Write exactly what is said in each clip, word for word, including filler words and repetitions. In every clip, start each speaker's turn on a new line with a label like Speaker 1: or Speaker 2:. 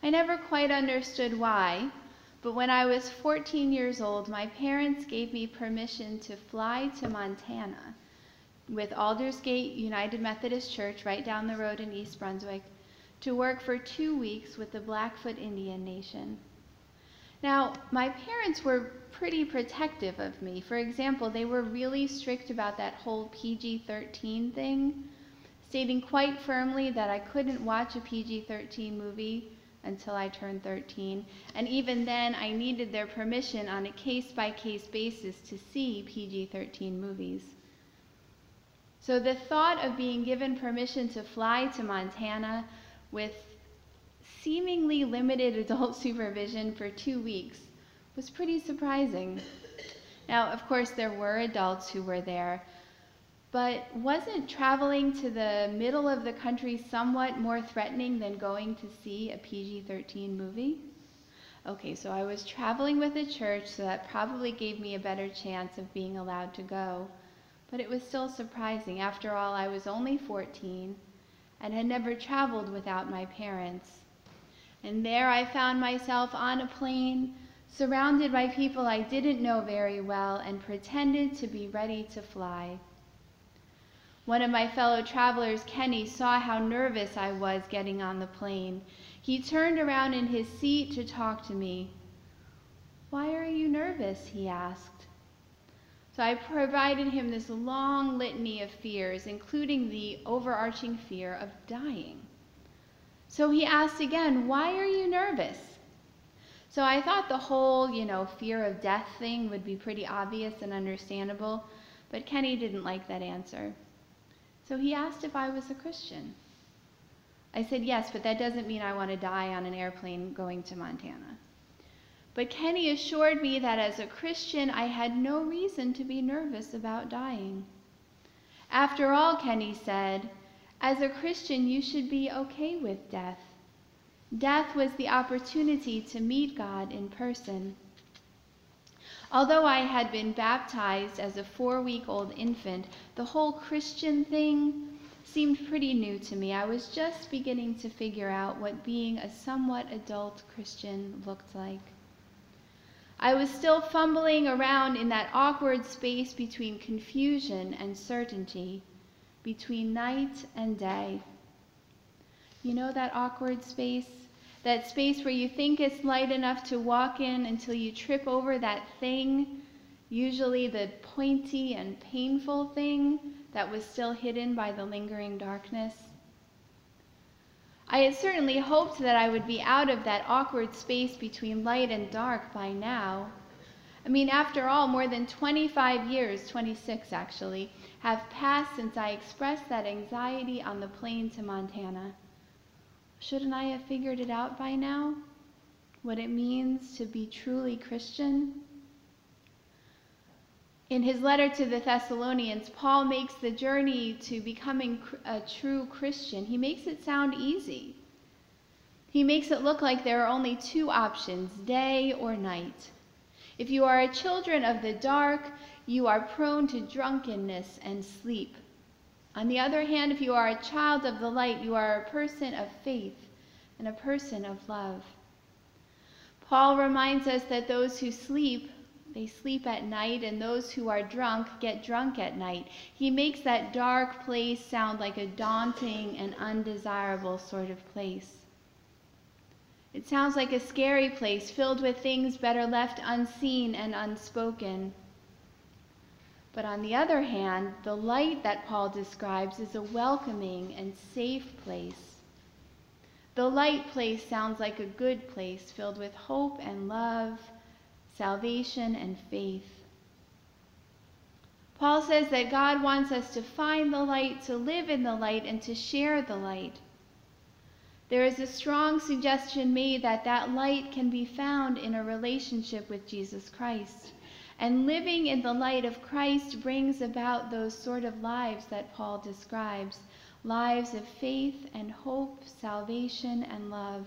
Speaker 1: I never quite understood why, but when I was fourteen years old, my parents gave me permission to fly to Montana with Aldersgate United Methodist Church right down the road in East Brunswick to work for two weeks with the Blackfoot Indian Nation. Now, my parents were pretty protective of me. For example, they were really strict about that whole P G thirteen thing, stating quite firmly that I couldn't watch a P G thirteen movie until I turned thirteen, and even then I needed their permission on a case-by-case basis to see P G thirteen movies. So the thought of being given permission to fly to Montana with seemingly limited adult supervision for two weeks was pretty surprising. Now, of course, there were adults who were there, but wasn't traveling to the middle of the country somewhat more threatening than going to see a P G thirteen movie? Okay, so I was traveling with a church, so that probably gave me a better chance of being allowed to go. But it was still surprising. After all, I was only fourteen and had never traveled without my parents. And there I found myself on a plane, surrounded by people I didn't know very well, and pretended to be ready to fly. One of my fellow travelers, Kenny, saw how nervous I was getting on the plane. He turned around in his seat to talk to me. "Why are you nervous?" he asked. So I provided him this long litany of fears, including the overarching fear of dying. So he asked again, "Why are you nervous?" So I thought the whole, you know, fear of death thing would be pretty obvious and understandable, but Kenny didn't like that answer. So he asked if I was a Christian. I said yes, but that doesn't mean I want to die on an airplane going to Montana. But Kenny assured me that as a Christian, I had no reason to be nervous about dying. After all, Kenny said, as a Christian, you should be okay with death. Death was the opportunity to meet God in person. Although I had been baptized as a four-week-old infant, the whole Christian thing seemed pretty new to me. I was just beginning to figure out what being a somewhat adult Christian looked like. I was still fumbling around in that awkward space between confusion and certainty, between night and day. You know that awkward space? That space where you think it's light enough to walk in until you trip over that thing, usually the pointy and painful thing that was still hidden by the lingering darkness. I had certainly hoped that I would be out of that awkward space between light and dark by now. I mean, after all, more than twenty-five years, twenty-six actually, have passed since I expressed that anxiety on the plane to Montana. Shouldn't I have figured it out by now? What it means to be truly Christian? In his letter to the Thessalonians, Paul makes the journey to becoming a true Christian, he makes it sound easy. He makes it look like there are only two options, day or night. If you are a children of the dark, you are prone to drunkenness and sleep. On the other hand, if you are a child of the light, you are a person of faith and a person of love. Paul reminds us that those who sleep, they sleep at night, and those who are drunk get drunk at night. He makes that dark place sound like a daunting and undesirable sort of place. It sounds like a scary place filled with things better left unseen and unspoken. But on the other hand, the light that Paul describes is a welcoming and safe place. The light place sounds like a good place filled with hope and love, salvation and faith. Paul says that God wants us to find the light, to live in the light, and to share the light. There is a strong suggestion made that that light can be found in a relationship with Jesus Christ. And living in the light of Christ brings about those sort of lives that Paul describes, lives of faith and hope, salvation and love.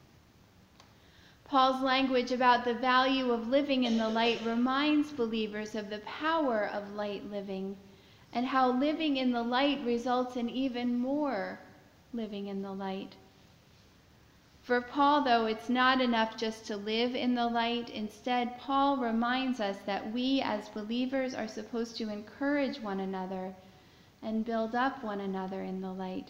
Speaker 1: Paul's language about the value of living in the light reminds believers of the power of light living and how living in the light results in even more living in the light. For Paul, though, it's not enough just to live in the light. Instead, Paul reminds us that we as believers are supposed to encourage one another and build up one another in the light.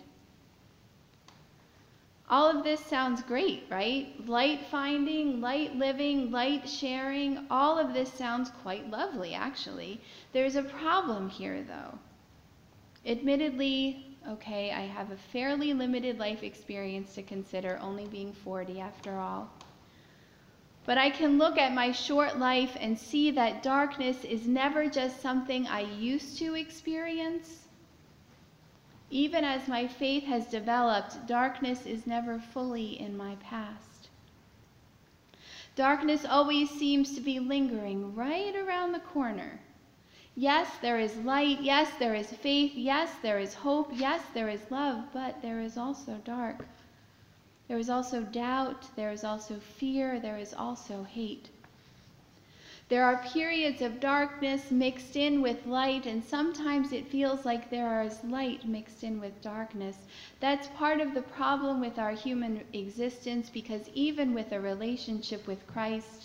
Speaker 1: All of this sounds great, right? Light finding, light living, light sharing, all of this sounds quite lovely, actually. There's a problem here, though. Admittedly, okay, I have a fairly limited life experience to consider, only being forty after all. But I can look at my short life and see that darkness is never just something I used to experience. Even as my faith has developed, darkness is never fully in my past. Darkness always seems to be lingering right around the corner. Yes, there is light. Yes, there is faith. Yes, there is hope. Yes, there is love, but there is also dark. There is also doubt. There is also fear. There is also hate. There are periods of darkness mixed in with light, and sometimes it feels like there is light mixed in with darkness. That's part of the problem with our human existence, because even with a relationship with Christ,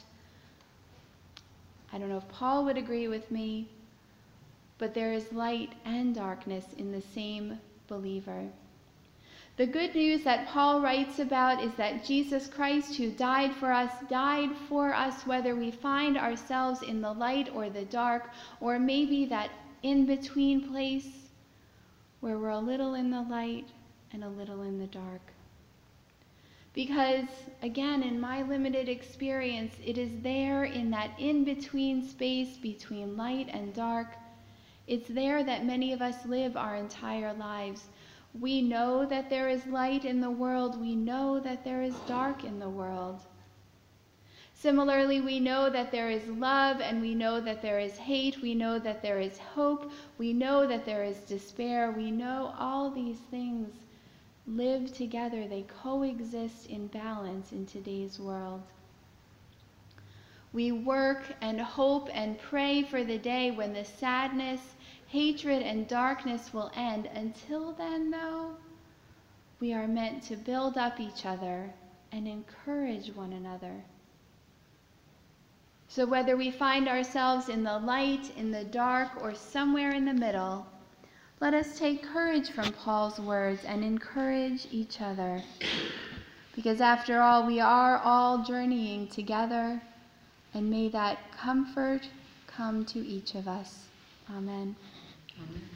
Speaker 1: I don't know if Paul would agree with me, but there is light and darkness in the same believer. The good news that Paul writes about is that Jesus Christ, who died for us, died for us whether we find ourselves in the light or the dark, or maybe that in-between place where we're a little in the light and a little in the dark. Because, again, in my limited experience, it is there in that in-between space between light and dark. It's there that many of us live our entire lives. We know that there is light in the world. We know that there is dark in the world. Similarly, we know that there is love, and we know that there is hate. We know that there is hope. We know that there is despair. We know all these things live together. They coexist in balance in today's world. We work and hope and pray for the day when the sadness, hatred, and darkness will end. Until then, though, we are meant to build up each other and encourage one another. So whether we find ourselves in the light, in the dark, or somewhere in the middle, let us take courage from Paul's words and encourage each other. Because after all, we are all journeying together, and may that comfort come to each of us. Amen.
Speaker 2: Amen.